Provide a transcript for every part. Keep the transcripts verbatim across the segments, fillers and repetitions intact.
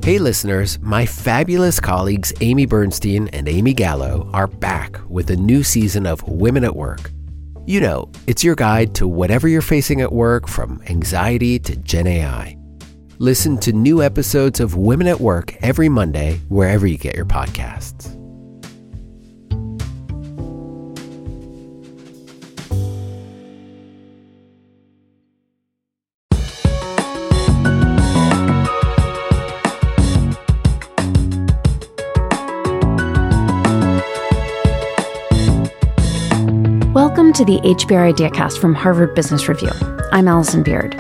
Hey listeners, my fabulous colleagues Amy Bernstein and Amy Gallo are back with a new season of Women at Work. You know, it's your guide to whatever you're facing at work, from anxiety to Gen A I. Listen to new episodes of Women at Work every Monday, wherever you get your podcasts. Welcome to the H B R IdeaCast from Harvard Business Review. I'm Allison Beard.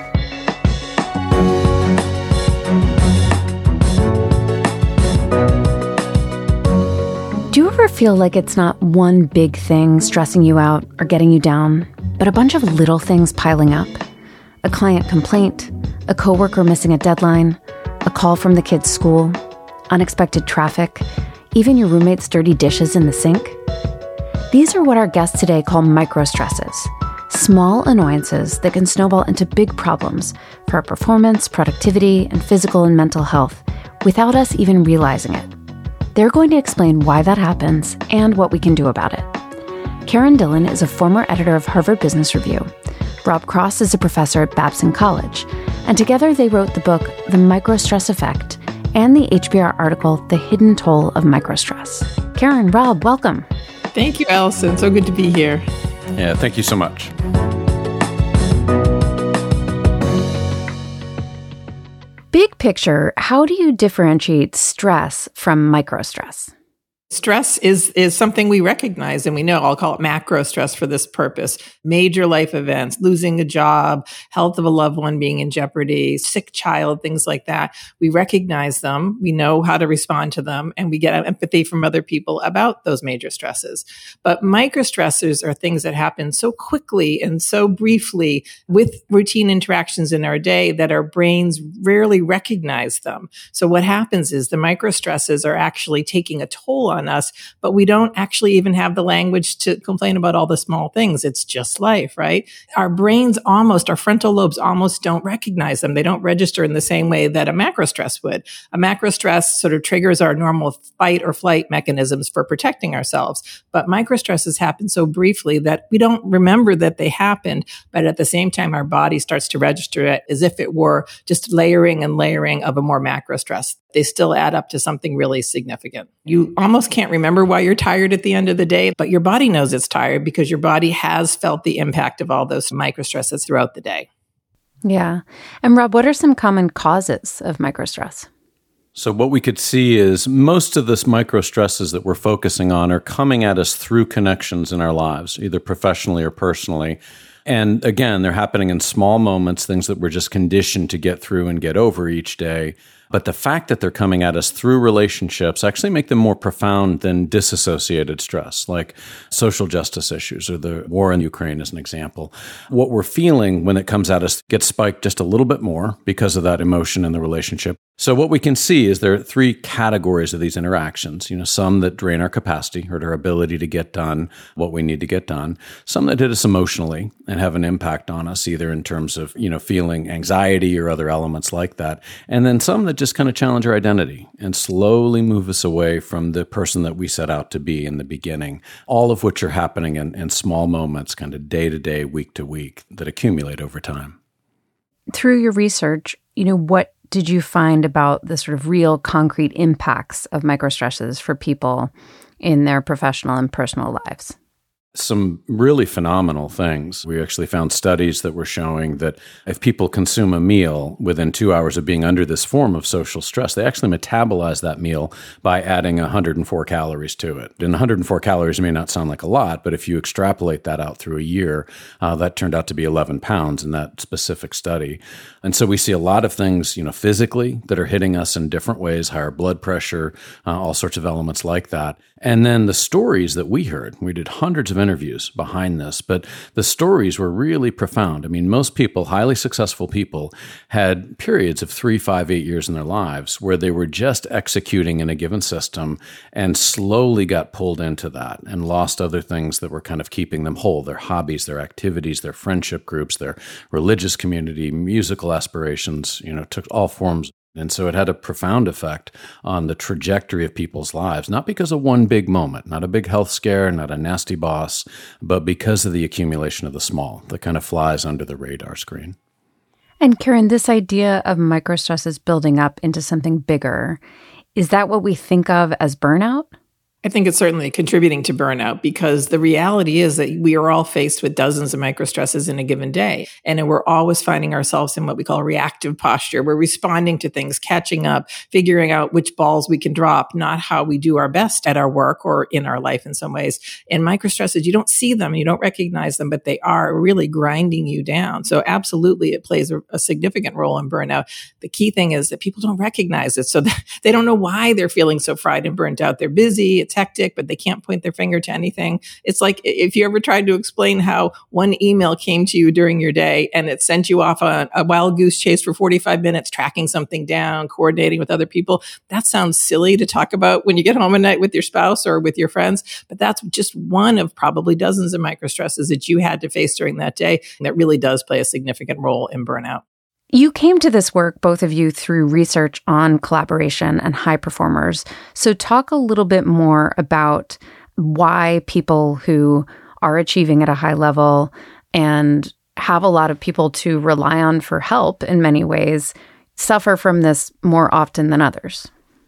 Do you ever feel like it's not one big thing stressing you out or getting you down, but a bunch of little things piling up? A client complaint, a coworker missing a deadline, a call from the kid's school, unexpected traffic, even your roommate's dirty dishes in the sink? These are what our guests today call microstresses, small annoyances that can snowball into big problems for our performance, productivity, and physical and mental health without us even realizing it. They're going to explain why that happens and what we can do about it. Karen Dillon is a former editor of Harvard Business Review. Rob Cross is a professor at Babson College, and together they wrote the book The Microstress Effect and the H B R article The Hidden Toll of Microstress. Karen, Rob, welcome. Thank you, Allison. So good to be here. Yeah, thank you so much. Big picture, how do you differentiate stress from microstress? Stress is is something we recognize and we know. I'll call it macro stress for this purpose. Major life events, losing a job, health of a loved one being in jeopardy, sick child, things like that. We recognize them. We know how to respond to them, and we get empathy from other people about those major stresses. But micro stressors are things that happen so quickly and so briefly with routine interactions in our day that our brains rarely recognize them. So what happens is the micro stresses are actually taking a toll on us, but we don't actually even have the language to complain about all the small things. It's just life, right? Our brains almost, our frontal lobes almost don't recognize them. They don't register in the same way that a macro stress would. A macro stress sort of triggers our normal fight or flight mechanisms for protecting ourselves. But micro stresses happen so briefly that we don't remember that they happened, but at the same time, our body starts to register it as if it were just layering and layering of a more macro stress. They still add up to something really significant. You almost can't remember why you're tired at the end of the day, but your body knows it's tired because your body has felt the impact of all those microstresses throughout the day. Yeah. And Rob, what are some common causes of microstress? So what we could see is most of this micro stresses that we're focusing on are coming at us through connections in our lives, either professionally or personally. And again, they're happening in small moments, things that we're just conditioned to get through and get over each day. But the fact that they're coming at us through relationships actually make them more profound than disassociated stress, like social justice issues or the war in Ukraine as an example. What we're feeling when it comes at us gets spiked just a little bit more because of that emotion in the relationship. So what we can see is there are three categories of these interactions. You know, some that drain our capacity or our ability to get done what we need to get done. Some that hit us emotionally and have an impact on us, either in terms of, you know, feeling anxiety or other elements like that. And then some that just kind of challenge our identity and slowly move us away from the person that we set out to be in the beginning, all of which are happening in, in small moments, kind of day to day, week to week, that accumulate over time. Through your research, you know, what did you find about the sort of real concrete impacts of microstresses for people in their professional and personal lives? Some really phenomenal things. We actually found studies that were showing that if people consume a meal within two hours of being under this form of social stress, they actually metabolize that meal by adding one hundred four calories to it. And one hundred four calories may not sound like a lot, but if you extrapolate that out through a year, uh, that turned out to be eleven pounds in that specific study. And so we see a lot of things, you know, physically that are hitting us in different ways, higher blood pressure, uh, all sorts of elements like that. And then the stories that we heard, we did hundreds of interviews behind this, but the stories were really profound. I mean, most people, highly successful people, had periods of three, five, eight years in their lives where they were just executing in a given system and slowly got pulled into that and lost other things that were kind of keeping them whole, their hobbies, their activities, their friendship groups, their religious community, musical aspirations, you know, took all forms And so it had a profound effect on the trajectory of people's lives, not because of one big moment, not a big health scare, not a nasty boss, but because of the accumulation of the small that kind of flies under the radar screen. And Karen, this idea of microstresses building up into something bigger, is that what we think of as burnout? I think it's certainly contributing to burnout because the reality is that we are all faced with dozens of microstresses in a given day. And we're always finding ourselves in what we call reactive posture. We're responding to things, catching up, figuring out which balls we can drop, not how we do our best at our work or in our life in some ways. And microstresses, you don't see them, you don't recognize them, but they are really grinding you down. So absolutely, it plays a, a significant role in burnout. The key thing is that people don't recognize it. So they don't know why they're feeling so fried and burnt out. They're busy. It's hectic, but they can't point their finger to anything. It's like if you ever tried to explain how one email came to you during your day and it sent you off on a wild goose chase for forty-five minutes, tracking something down, coordinating with other people. That sounds silly to talk about when you get home at night with your spouse or with your friends, but that's just one of probably dozens of microstresses that you had to face during that day. And that really does play a significant role in burnout. You came to this work, both of you, through research on collaboration and high performers. So talk a little bit more about why people who are achieving at a high level and have a lot of people to rely on for help in many ways suffer from this more often than others.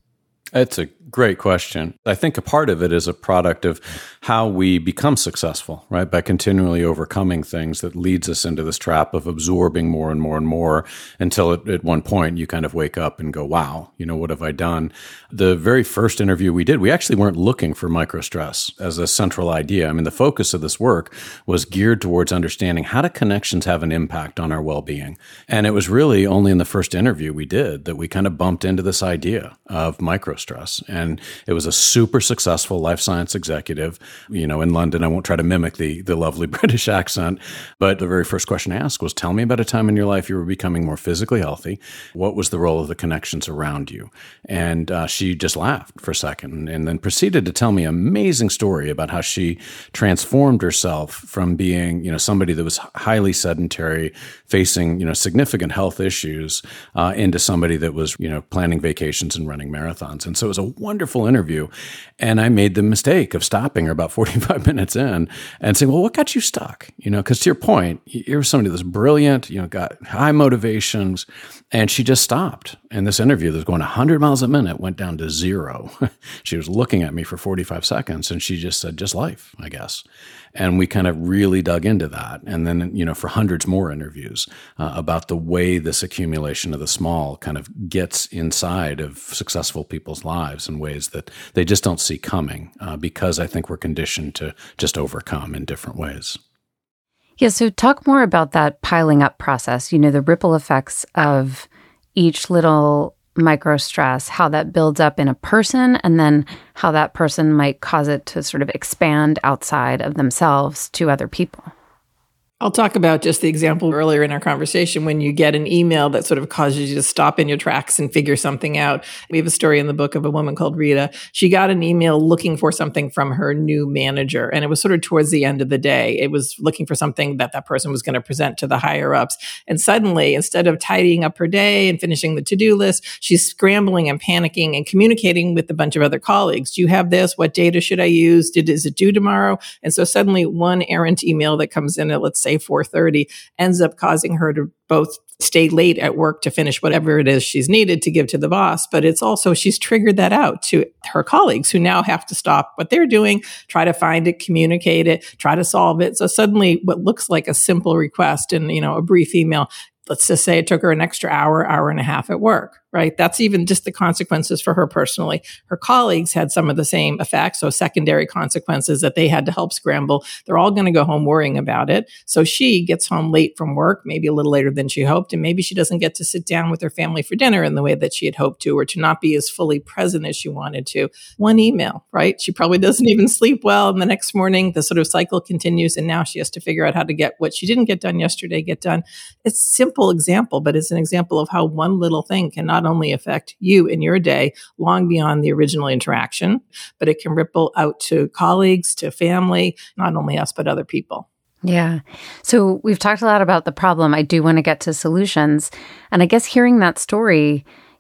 It's a great question. I think a part of it is a product of how we become successful, right? By continually overcoming things that leads us into this trap of absorbing more and more and more until at, at one point you kind of wake up and go, wow, you know, what have I done? The very first interview we did, we actually weren't looking for microstress as a central idea. I mean, the focus of this work was geared towards understanding how do connections have an impact on our well-being. And it was really only in the first interview we did that we kind of bumped into this idea of microstress. And And it was a super successful life science executive, you know, in London. I won't try to mimic the the lovely British accent, but the very first question I asked was, tell me about a time in your life you were becoming more physically healthy. What was the role of the connections around you? And uh, she just laughed for a second and, and then proceeded to tell me an amazing story about how she transformed herself from being, you know, somebody that was highly sedentary, facing, you know, significant health issues, uh, into somebody that was, you know, planning vacations and running marathons. And so it was a wonderful interview. And I made the mistake of stopping her about forty-five minutes in and saying, well, what got you stuck? You know, because to your point, you're somebody that's brilliant, you know, got high motivations, and she just stopped. And this interview that was going one hundred miles a minute went down to zero. She was looking at me for forty-five seconds and she just said, just life, I guess. And we kind of really dug into that. And then, you know, for hundreds more interviews uh, about the way this accumulation of the small kind of gets inside of successful people's lives in ways that they just don't see coming uh, because I think we're conditioned to just overcome in different ways. Yeah, so talk more about that piling up process, you know, the ripple effects of each little micro stress, how that builds up in a person, and then how that person might cause it to sort of expand outside of themselves to other people. I'll talk about just the example earlier in our conversation when you get an email that sort of causes you to stop in your tracks and figure something out. We have a story in the book of a woman called Rita. She got an email looking for something from her new manager, and it was sort of towards the end of the day. It was looking for something that that person was going to present to the higher ups. And suddenly, instead of tidying up her day and finishing the to-do list, she's scrambling and panicking and communicating with a bunch of other colleagues. Do you have this? What data should I use? Did, is it due tomorrow? And so suddenly one errant email that comes in at, let's say, four thirty ends up causing her to both stay late at work to finish whatever it is she's needed to give to the boss. But it's also, she's triggered that out to her colleagues who now have to stop what they're doing, try to find it, communicate it, try to solve it. So suddenly what looks like a simple request and, you know, a brief email, let's just say it took her an extra hour, hour and a half at work, right? That's even just the consequences for her personally. Her colleagues had some of the same effects, so secondary consequences that they had to help scramble. They're all going to go home worrying about it. So she gets home late from work, maybe a little later than she hoped, and maybe she doesn't get to sit down with her family for dinner in the way that she had hoped to, or to not be as fully present as she wanted to. One email, right? She probably doesn't even sleep well, and the next morning the sort of cycle continues, and now she has to figure out how to get what she didn't get done yesterday get done. It's simple example, but it's an example of how one little thing can not only affect you in your day long beyond the original interaction, but it can ripple out to colleagues, to family, not only us, but other people. Yeah. So we've talked a lot about the problem. I do want to get to solutions. And I guess hearing that story,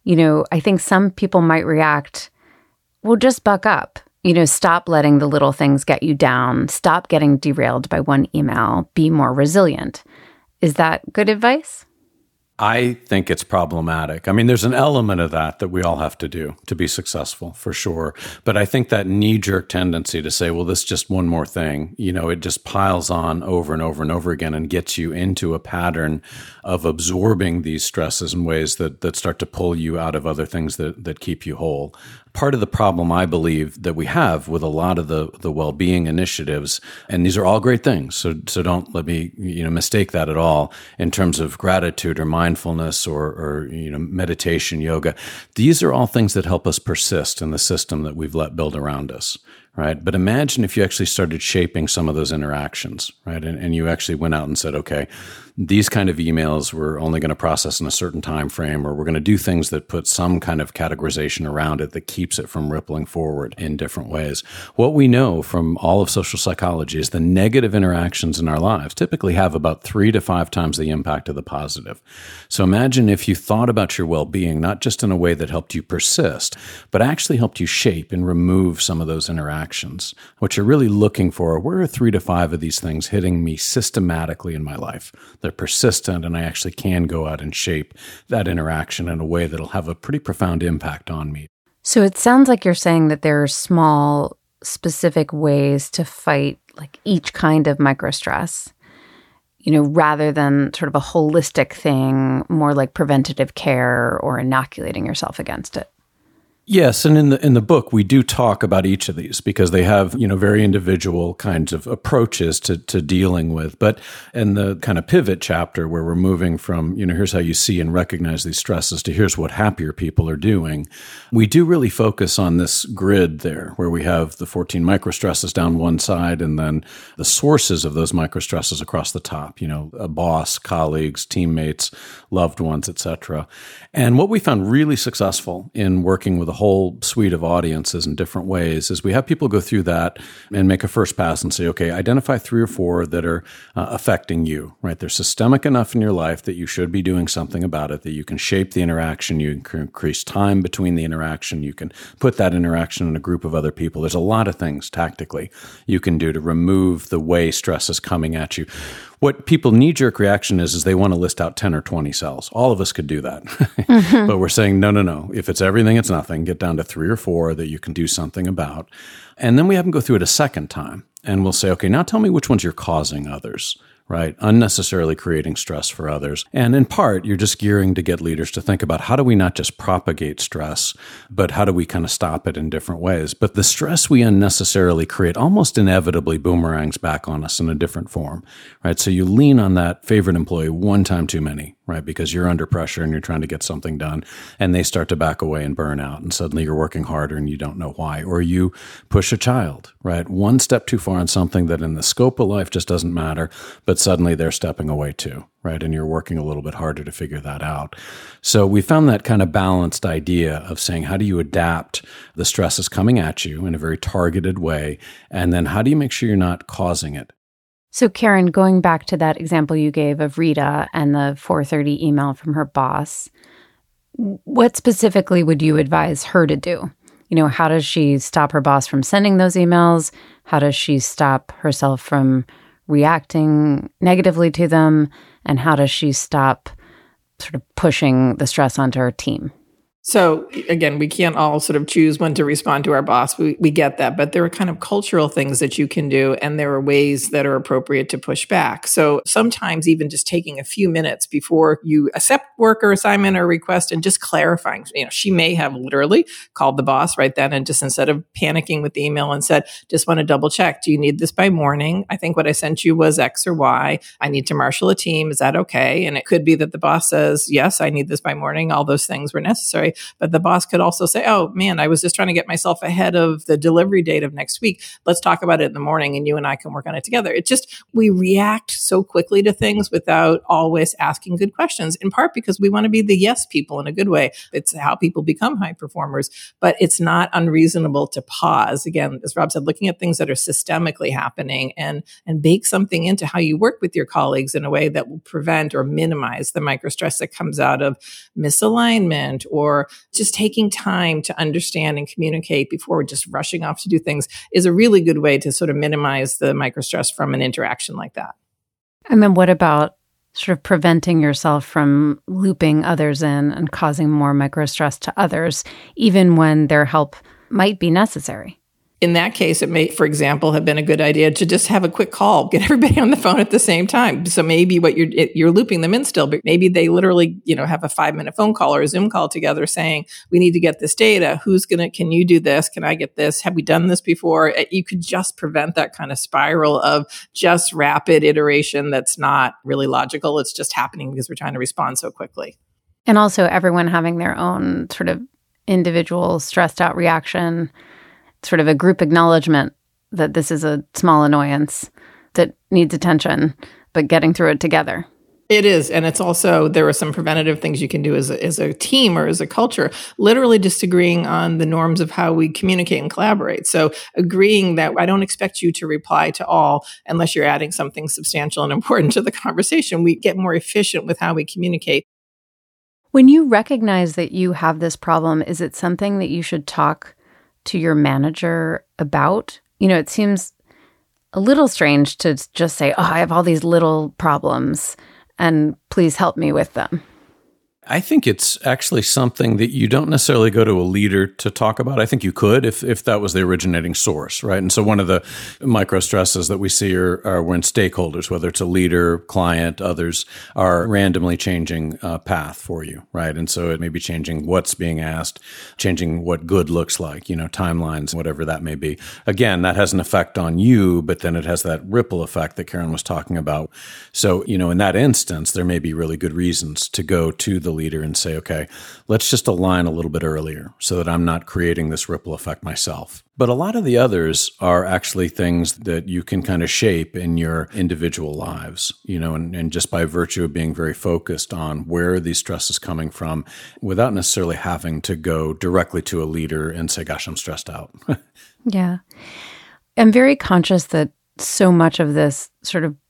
you know, I think some people might react, well, just buck up. You know, stop letting the little things get you down. Stop getting derailed by one email. Be more resilient. Is that good advice? I think it's problematic. I mean, there's an element of that that we all have to do to be successful, for sure. But I think that knee-jerk tendency to say, well, this is just one more thing, you know, it just piles on over and over and over again and gets you into a pattern of absorbing these stresses in ways that that start to pull you out of other things that that keep you whole. Part of the problem, I believe, that we have with a lot of the the well-being initiatives, and these are all great things, so so don't let me you know mistake that at all in terms of gratitude or mindfulness or or you know meditation, yoga. These are all things that help us persist in the system that we've let build around us, right? But imagine if you actually started shaping some of those interactions, right? And, and you actually went out and said, okay, these kind of emails we're only going to process in a certain time frame, or we're going to do things that put some kind of categorization around it that keeps it from rippling forward in different ways. What we know from all of social psychology is the negative interactions in our lives typically have about three to five times the impact of the positive. So imagine if you thought about your well-being, not just in a way that helped you persist, but actually helped you shape and remove some of those interactions. What you're really looking for, where are three to five of these things hitting me systematically in my life? They're persistent, and I actually can go out and shape that interaction in a way that'll have a pretty profound impact on me. So it sounds like you're saying that there are small, specific ways to fight like each kind of microstress, you know, rather than sort of a holistic thing, more like preventative care or inoculating yourself against it. Yes, and in the in the book we do talk about each of these because they have, you know, very individual kinds of approaches to to dealing with. But in the kind of pivot chapter where we're moving from, you know, here's how you see and recognize these stresses to here's what happier people are doing, we do really focus on this grid there where we have the fourteen microstresses down one side and then the sources of those microstresses across the top, you know, a boss, colleagues, teammates, loved ones, et cetera. And what we found really successful in working with a whole suite of audiences in different ways is we have people go through that and make a first pass and say, okay, identify three or four that are uh, affecting you, right? They're systemic enough in your life that you should be doing something about it, that you can shape the interaction, you can increase time between the interaction, you can put that interaction in a group of other people. There's a lot of things tactically you can do to remove the way stress is coming at you. What people knee-jerk reaction is, is they want to list out ten or twenty cells. All of us could do that. Mm-hmm. But we're saying, no, no, no. If it's everything, it's nothing. Get down to three or four that you can do something about. And then we have them go through it a second time. And we'll say, okay, now tell me which ones you're causing others, right? Unnecessarily creating stress for others. And in part, you're just gearing to get leaders to think about how do we not just propagate stress, but how do we kind of stop it in different ways? But the stress we unnecessarily create almost inevitably boomerangs back on us in a different form, right? So you lean on that favorite employee one time too many, right? Because you're under pressure and you're trying to get something done and they start to back away and burn out. And suddenly you're working harder and you don't know why. Or you push a child, right? One step too far on something that in the scope of life just doesn't matter, but suddenly they're stepping away too, right? And you're working a little bit harder to figure that out. So we found that kind of balanced idea of saying, how do you adapt the stresses coming at you in a very targeted way? And then how do you make sure you're not causing it? So Karen, going back to that example you gave of Rita and the four thirty email from her boss, what specifically would you advise her to do? You know, how does she stop her boss from sending those emails? How does she stop herself from reacting negatively to them? And how does she stop sort of pushing the stress onto her team? So again, we can't all sort of choose when to respond to our boss. We we get that, but there are kind of cultural things that you can do, and there are ways that are appropriate to push back. So sometimes even just taking a few minutes before you accept work or assignment or request and just clarifying, you know, she may have literally called the boss right then and just instead of panicking with the email and said, just want to double check, do you need this by morning? I think what I sent you was X or Y. I need to marshal a team. Is that okay? And it could be that the boss says, yes, I need this by morning. All those things were necessary. But the boss could also say, oh, man, I was just trying to get myself ahead of the delivery date of next week. Let's talk about it in the morning and you and I can work on it together. It just, we react so quickly to things without always asking good questions, in part because we want to be the yes people in a good way. It's how people become high performers, but it's not unreasonable to pause. Again, as Rob said, looking at things that are systemically happening and, and bake something into how you work with your colleagues in a way that will prevent or minimize the microstress that comes out of misalignment or before. Just taking time to understand and communicate before just rushing off to do things is a really good way to sort of minimize the microstress from an interaction like that. And then what about sort of preventing yourself from looping others in and causing more microstress to others, even when their help might be necessary? In that case, it may, for example, have been a good idea to just have a quick call, get everybody on the phone at the same time. So maybe what you're you're looping them in still, but maybe they literally, you know, have a five minute phone call or a Zoom call together saying, we need to get this data. Who's going to, can you do this? Can I get this? Have we done this before? You could just prevent that kind of spiral of just rapid iteration that's not really logical. It's just happening because we're trying to respond so quickly. And also everyone having their own sort of individual stressed out reaction, sort of a group acknowledgement that this is a small annoyance that needs attention, but getting through it together. It is. And it's also, there are some preventative things you can do as a, as a team or as a culture, literally just agreeing on the norms of how we communicate and collaborate. So agreeing that I don't expect you to reply to all unless you're adding something substantial and important to the conversation. We get more efficient with how we communicate. When you recognize that you have this problem, is it something that you should talk to your manager about? You know, it seems a little strange to just say, oh, I have all these little problems and please help me with them. I think it's actually something that you don't necessarily go to a leader to talk about. I think you could if if that was the originating source, right? And so one of the micro stresses that we see are, are when stakeholders, whether it's a leader, client, others, are randomly changing a path for you, right? And so it may be changing what's being asked, changing what good looks like, you know, timelines, whatever that may be. Again, that has an effect on you, but then it has that ripple effect that Karen was talking about. So, you know, in that instance, there may be really good reasons to go to the leader and say, okay, let's just align a little bit earlier so that I'm not creating this ripple effect myself. But a lot of the others are actually things that you can kind of shape in your individual lives, you know, and, and just by virtue of being very focused on where these stress is coming from without necessarily having to go directly to a leader and say, gosh, I'm stressed out. Yeah. I'm very conscious that so much of this sort of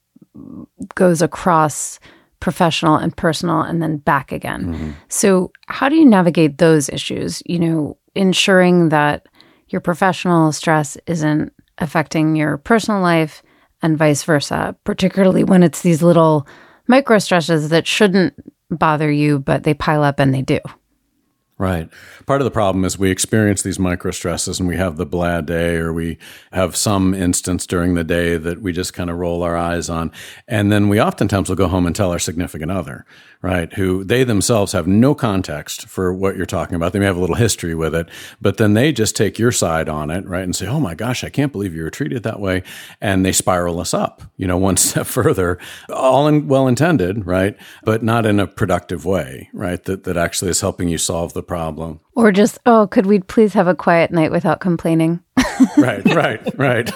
goes across professional and personal and then back again. Mm-hmm. So how do you navigate those issues? You know, ensuring that your professional stress isn't affecting your personal life and vice versa, particularly when it's these little micro stresses that shouldn't bother you, but they pile up and they do. Right. Part of the problem is we experience these micro stresses and we have the blah day, or we have some instance during the day that we just kind of roll our eyes on. And then we oftentimes will go home and tell our significant other, right, who they themselves have no context for what you're talking about. They may have a little history with it, but then they just take your side on it, right, and say, oh my gosh, I can't believe you were treated that way. And they spiral us up, you know, one step further, all in, well intended, right, but not in a productive way, right, that, that actually is helping you solve the problem. Or just, oh, could we please have a quiet night without complaining? Right, right, right.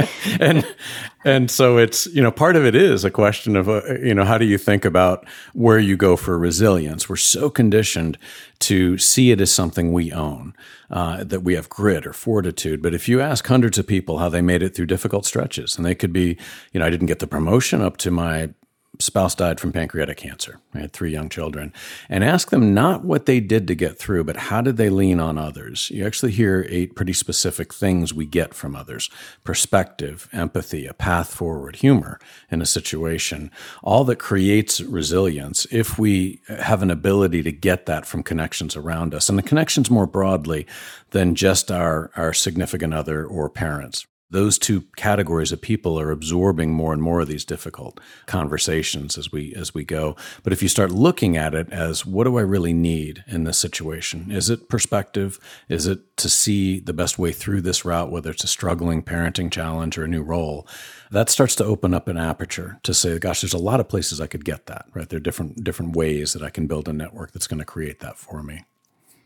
and and so it's, you know, part of it is a question of, uh, you know, how do you think about where you go for resilience? We're so conditioned to see it as something we own, uh, that we have grit or fortitude. But if you ask hundreds of people how they made it through difficult stretches, and they could be, you know, I didn't get the promotion up to my spouse died from pancreatic cancer. I had three young children. And ask them not what they did to get through, but how did they lean on others? You actually hear eight pretty specific things we get from others: perspective, empathy, a path forward, humor in a situation, all that creates resilience if we have an ability to get that from connections around us, and the connections more broadly than just our, our significant other or parents. Those two categories of people are absorbing more and more of these difficult conversations as we as we go. But if you start looking at it as, what do I really need in this situation? Is it perspective? Is it to see the best way through this route, whether it's a struggling parenting challenge or a new role? That starts to open up an aperture to say, gosh, there's a lot of places I could get that, right? There are different different ways that I can build a network that's going to create that for me.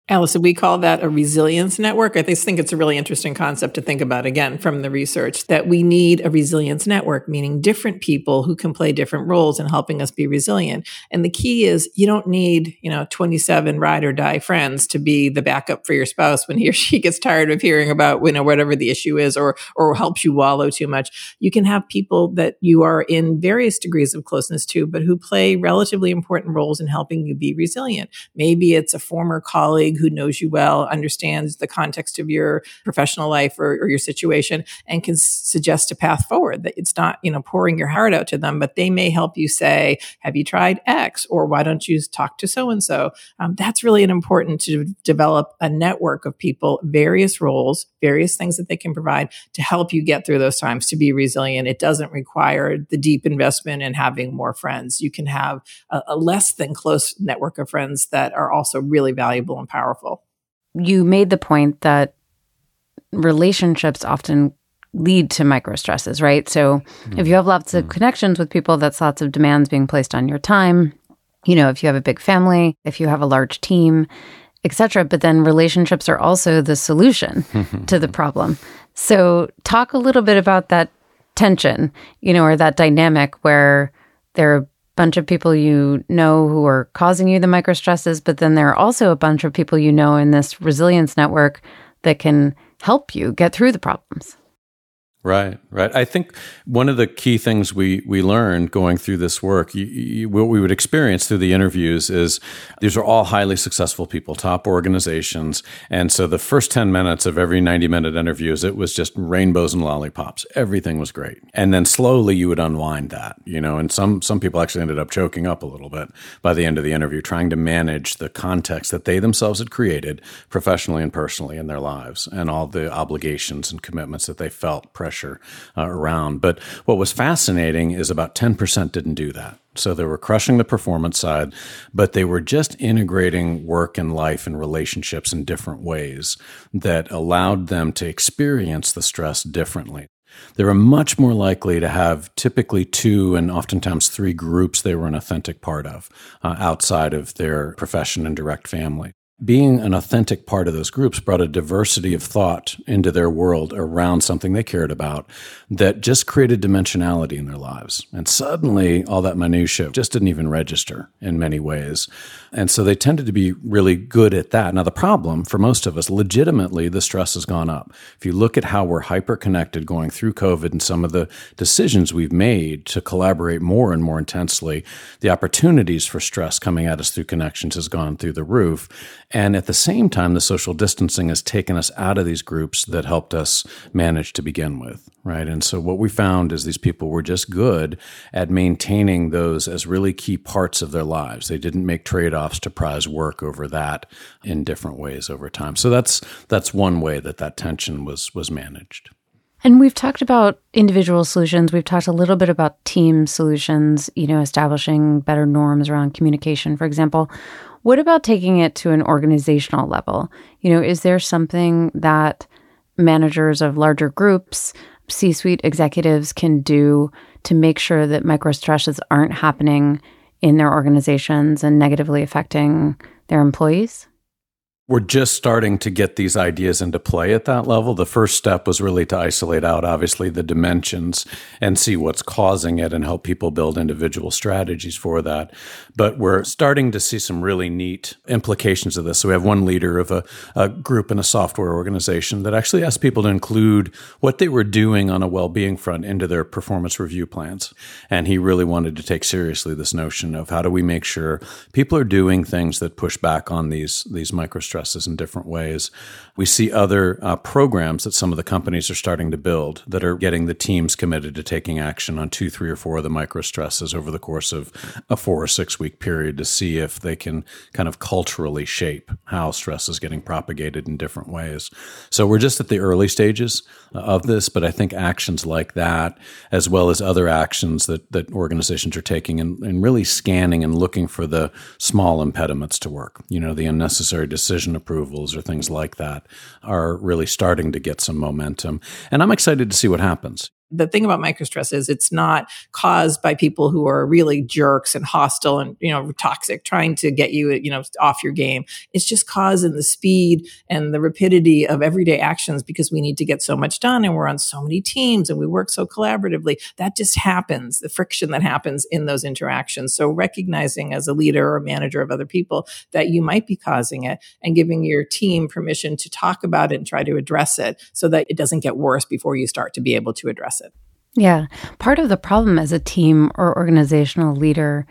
Allison, we call that a resilience network. I just think it's a really interesting concept to think about, again, from the research, that we need a resilience network, meaning different people who can play different roles in helping us be resilient. And the key is you don't need, you know, twenty-seven ride or die friends to be the backup for your spouse when he or she gets tired of hearing about, you know, whatever the issue is, or, or helps you wallow too much. You can have people that you are in various degrees of closeness to, but who play relatively important roles in helping you be resilient. Maybe it's a former colleague who knows you well, understands the context of your professional life or, or your situation, and can s- suggest a path forward. That it's not, you know, pouring your heart out to them, but they may help you say, have you tried X? Or why don't you talk to so-and-so? Um, that's really an important to develop a network of people, various roles, various things that they can provide to help you get through those times, to be resilient. It doesn't require the deep investment in having more friends. You can have a, a less than close network of friends that are also really valuable and powerful. You made the point that relationships often lead to micro stresses, right? So mm. if you have lots of mm. connections with people, that's lots of demands being placed on your time. You know, if you have a big family, if you have a large team, et cetera. But then relationships are also the solution to the problem. So talk a little bit about that tension, you know, or that dynamic where there are bunch of people you know who are causing you the micro stresses, but then there are also a bunch of people you know in this resilience network that can help you get through the problems. Right, right. I think one of the key things we we learned going through this work, you, you, what we would experience through the interviews is these are all highly successful people, top organizations. And so the first ten minutes of every ninety minute interviews, it was just rainbows and lollipops. Everything was great. And then slowly you would unwind that, you know, and some, some people actually ended up choking up a little bit by the end of the interview, trying to manage the context that they themselves had created professionally and personally in their lives and all the obligations and commitments that they felt pressure Uh, around. But what was fascinating is about ten percent didn't do that. So they were crushing the performance side, but they were just integrating work and life and relationships in different ways that allowed them to experience the stress differently. They were much more likely to have typically two and oftentimes three groups they were an authentic part of uh, outside of their profession and direct family. Being an authentic part of those groups brought a diversity of thought into their world around something they cared about that just created dimensionality in their lives. And suddenly, all that minutia just didn't even register in many ways. And so they tended to be really good at that. Now, the problem for most of us, legitimately, the stress has gone up. If you look at how we're hyper-connected going through COVID and some of the decisions we've made to collaborate more and more intensely, the opportunities for stress coming at us through connections has gone through the roof. And at the same time, the social distancing has taken us out of these groups that helped us manage to begin with, right? And so what we found is these people were just good at maintaining those as really key parts of their lives. They didn't make trade-offs to prize work over that in different ways over time. So that's that's one way that that tension was was managed. And we've talked about individual solutions. We've talked a little bit about team solutions, you know, establishing better norms around communication, for example. What about taking it to an organizational level? You know, is there something that managers of larger groups, C-suite executives can do to make sure that microstresses aren't happening in their organizations and negatively affecting their employees? We're just starting to get these ideas into play at that level. The first step was really to isolate out, obviously, the dimensions and see what's causing it and help people build individual strategies for that. But we're starting to see some really neat implications of this. So we have one leader of a, a group in a software organization that actually asked people to include what they were doing on a well-being front into their performance review plans. And he really wanted to take seriously this notion of how do we make sure people are doing things that push back on these, these microstresses in different ways. We see other uh, programs that some of the companies are starting to build that are getting the teams committed to taking action on two, three, or four of the microstresses over the course of a four or six week period to see if they can kind of culturally shape how stress is getting propagated in different ways. So we're just at the early stages of this, but I think actions like that, as well as other actions that, that organizations are taking and, and really scanning and looking for the small impediments to work, you know, the unnecessary decision approvals or things like that, are really starting to get some momentum. And I'm excited to see what happens. The thing about microstress is it's not caused by people who are really jerks and hostile and, you know, toxic, trying to get you, you know, off your game. It's just caused in the speed and the rapidity of everyday actions because we need to get so much done and we're on so many teams and we work so collaboratively. That just happens, the friction that happens in those interactions. So recognizing as a leader or manager of other people that you might be causing it and giving your team permission to talk about it and try to address it so that it doesn't get worse before you start to be able to address it. Yeah. Part of the problem as a team or organizational leader,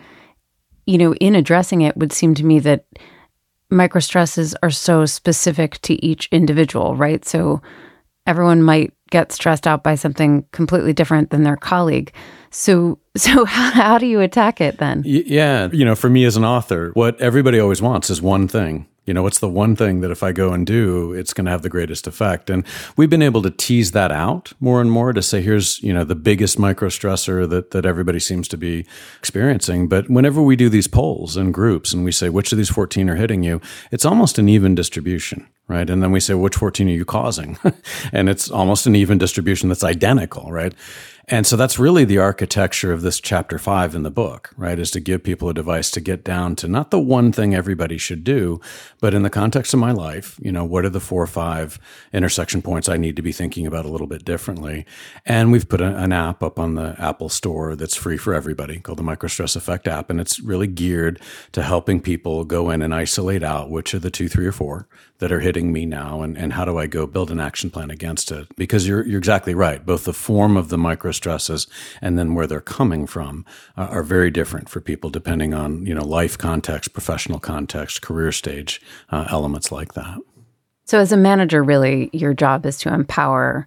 you know, in addressing it would seem to me that microstresses are so specific to each individual, right? So everyone might get stressed out by something completely different than their colleague. So so how, how do you attack it then? Yeah. You know, for me as an author, what everybody always wants is one thing. You know, what's the one thing that if I go and do, it's going to have the greatest effect? And we've been able to tease that out more and more to say, here's, you know, the biggest micro stressor that, that everybody seems to be experiencing. But whenever we do these polls in groups and we say, which of these fourteen are hitting you, it's almost an even distribution, right? And then we say, which fourteen are you causing? And it's almost an even distribution that's identical, right? And so that's really the architecture of this chapter five in the book, right? Is to give people a device to get down to not the one thing everybody should do, but in the context of my life, you know, what are the four or five intersection points I need to be thinking about a little bit differently? And we've put a, an app up on the Apple Store that's free for everybody called the Microstress Effect app. And it's really geared to helping people go in and isolate out which are the two, three, or four that are hitting me now, and, and how do I go build an action plan against it? Because you're you're exactly right. Both the form of the micro stresses and then where they're coming from uh, are very different for people depending on, you know, life context, professional context, career stage, uh, elements like that. So as a manager, really, your job is to empower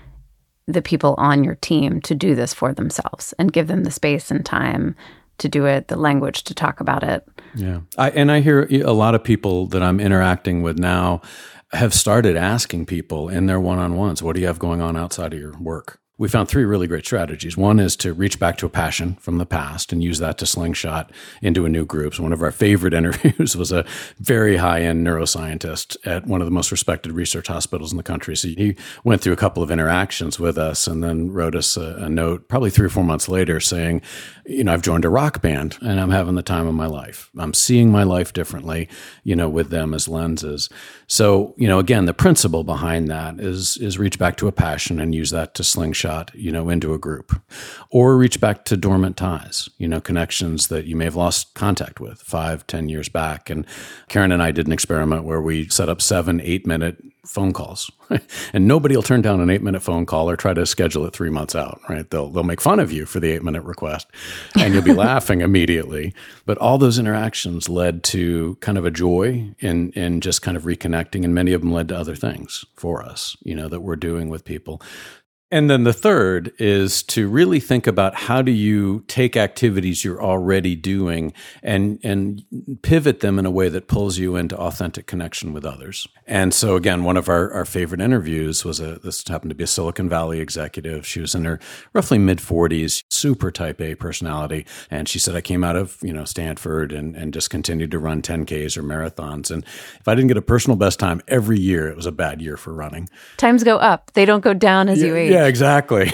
the people on your team to do this for themselves and give them the space and time to do it, the language to talk about it. Yeah. I, and I hear a lot of people that I'm interacting with now have started asking people in their one-on-ones, what do you have going on outside of your work? We found three really great strategies. One is to reach back to a passion from the past and use that to slingshot into a new group. So one of our favorite interviews was a very high-end neuroscientist at one of the most respected research hospitals in the country. So he went through a couple of interactions with us and then wrote us a, a note probably three or four months later saying, you know, I've joined a rock band and I'm having the time of my life. I'm seeing my life differently, you know, with them as lenses. So, you know, again, the principle behind that is, is reach back to a passion and use that to slingshot, you know, into a group, or reach back to dormant ties, you know, connections that you may have lost contact with five, ten years back. And Karen and I did an experiment where we set up seven, eight minute phone calls and nobody will turn down an eight minute phone call or try to schedule it three months out, right? They'll, they'll make fun of you for the eight minute request and you'll be laughing immediately. But all those interactions led to kind of a joy in, in just kind of reconnecting. And many of them led to other things for us, you know, that we're doing with people. And then the third is to really think about how do you take activities you're already doing and and pivot them in a way that pulls you into authentic connection with others. And so again, one of our, our favorite interviews was a, this happened to be a Silicon Valley executive. She was in her roughly mid forties, super type A personality. And she said, I came out of, you know, Stanford and, and just continued to run ten Ks or marathons. And if I didn't get a personal best time every year, it was a bad year for running. Times go up. They don't go down as yeah, you age. Yeah, exactly.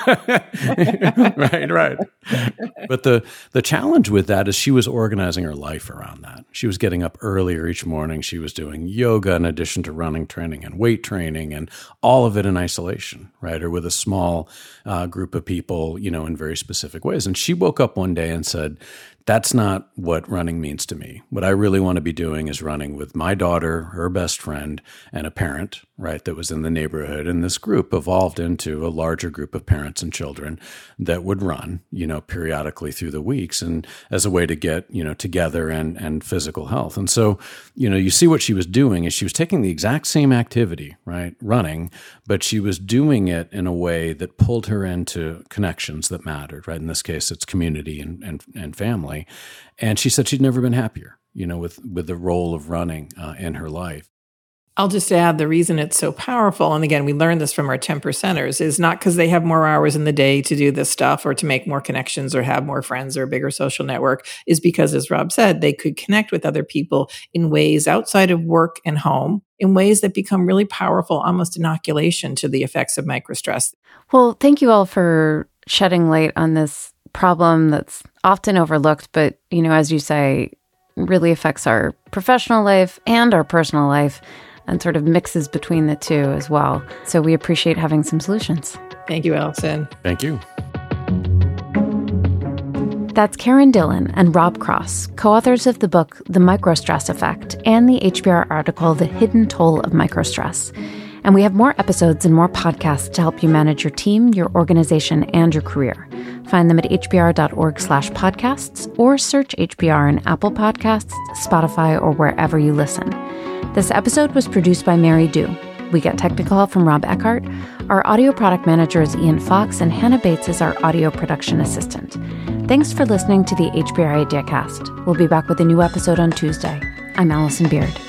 right, right. But the the challenge with that is she was organizing her life around that. She was getting up earlier each morning. She was doing yoga in addition to running training and weight training and all of it in isolation, right? Or with a small uh, group of people, you know, in very specific ways. And she woke up one day and said, that's not what running means to me. What I really want to be doing is running with my daughter, her best friend, and a parent, right, that was in the neighborhood. And this group evolved into a larger group of parents and children that would run, you know, periodically through the weeks and as a way to get, you know, together and, and physical health. And so, you know, you see what she was doing is she was taking the exact same activity, right, running, but she was doing it in a way that pulled her into connections that mattered, right? In this case, it's community and, and, and family. And she said she'd never been happier, you know, with, with the role of running uh, in her life. I'll just add the reason it's so powerful, and again, we learned this from our ten percenters, is not because they have more hours in the day to do this stuff or to make more connections or have more friends or a bigger social network, is because, as Rob said, they could connect with other people in ways outside of work and home, in ways that become really powerful, almost inoculation to the effects of microstress. Well, thank you all for shedding light on this problem that's often overlooked, but, you know, as you say, really affects our professional life and our personal life, and sort of mixes between the two as well. So we appreciate having some solutions. Thank you, Allison. Thank you. That's Karen Dillon and Rob Cross, co-authors of the book The Microstress Effect and the H B R article The Hidden Toll of Microstress. And we have more episodes and more podcasts to help you manage your team, your organization, and your career. Find them at hbr.org slash podcasts or search H B R in Apple Podcasts, Spotify, or wherever you listen. This episode was produced by Mary Du. We get technical help from Rob Eckhart. Our audio product manager is Ian Fox, and Hannah Bates is our audio production assistant. Thanks for listening to the H B R IdeaCast. We'll be back with a new episode on Tuesday. I'm Allison Beard.